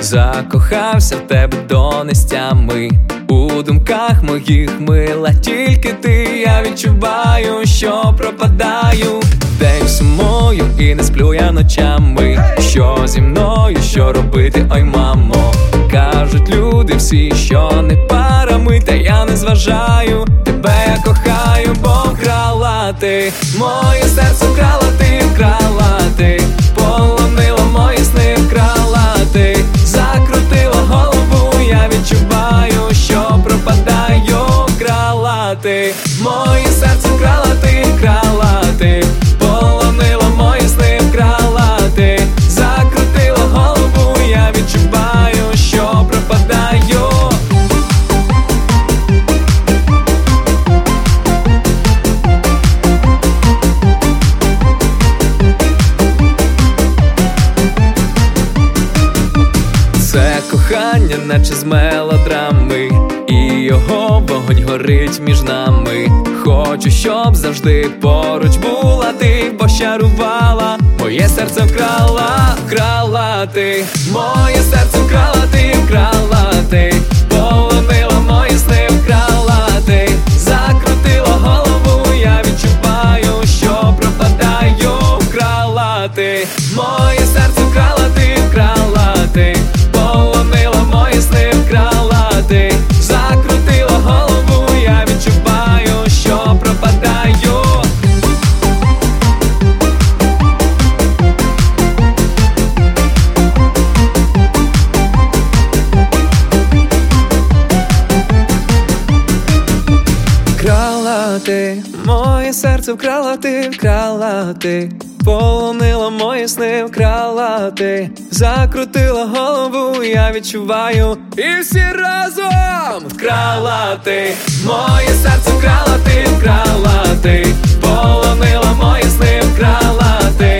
Закохався в тебе до нестями, у думках моїх мила тільки ти. Я відчуваю, що пропадаю, день сумую і не сплю я ночами. Що зі мною, що робити, ой мамо? Кажуть люди всі, що не пара ми, та я не зважаю. Тебе я кохаю, бо вкрала ти моє серце, вкрала ти, полонила мої сни, вкрала ти, закрутила голову, я відчуваю, що пропадаю. Вкрала ти моє серце, вкрала ти, полонила мої сни, вкрала ти, закрутила голову, я відчуваю, що пропадаю. Це кохання, наче з мелодрами, і його вогонь горить між нами. Хочу, щоб завжди поруч була ти, бо щарувала, моє серце вкрала ти, моє серце вкрала ти, полонила мої сни, вкрала ти, закрутила голову, я відчуваю, що пропадаю. Вкрала ти моє серце, вкрала ти, полонила мої сни, вкрала ти, закрутила голову, я відчуваю, що пропадаю. Вкрала ти моє серце, вкрала ти, полонила мої сни, вкрала ти, закрутила голову, я відчуваю, і всі разом. Вкрала ти моє серце, вкрала ти, полонила мої сни, вкрала ти,